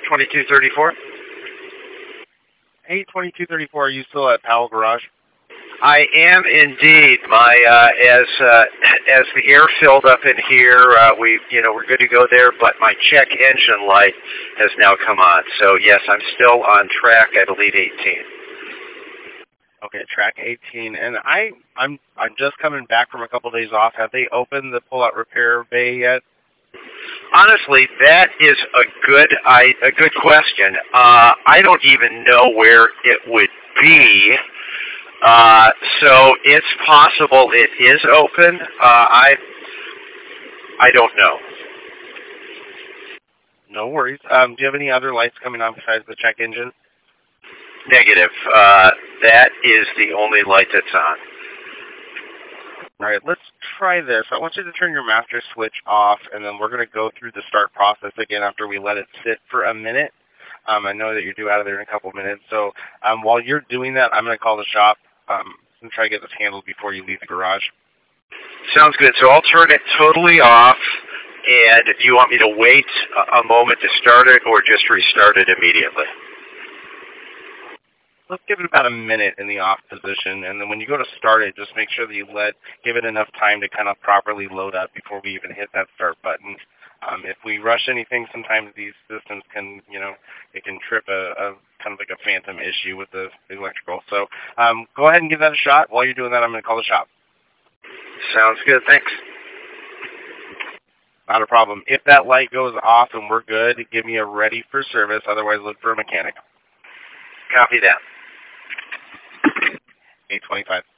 82234. 82234. Are you still at Powell Garage? I am indeed. My as the air filled up in here, we're good to go there. But my check engine light has now come on. So yes, I'm still on track. I believe 18. Okay, track 18. And I'm just coming back from a couple days off. Have they opened the pull-out repair bay yet? Honestly, that is a good question. I don't even know where it would be. So it's possible it is open. I don't know. No worries. Do you have any other lights coming on besides the check engine? Negative. That is the only light that's on. All right, let's try this. I want you to turn your master switch off, and then we're going to go through the start process again after we let it sit for a minute. I know that you're due out of there in a couple minutes. So while you're doing that, I'm going to call the shop and try to get this handled before you leave the garage. Sounds good. So I'll turn it totally off. And do you want me to wait a moment to start it or just restart it immediately? Let's give it about a minute in the off position, and then when you go to start it, just make sure that you give it enough time to kind of properly load up before we even hit that start button. If we rush anything, sometimes these systems can, it can trip a kind of like a phantom issue with the electrical. So go ahead and give that a shot. While you're doing that, I'm going to call the shop. Sounds good. Thanks. Not a problem. If that light goes off and we're good, give me a ready for service. Otherwise, look for a mechanic. Copy that. 825.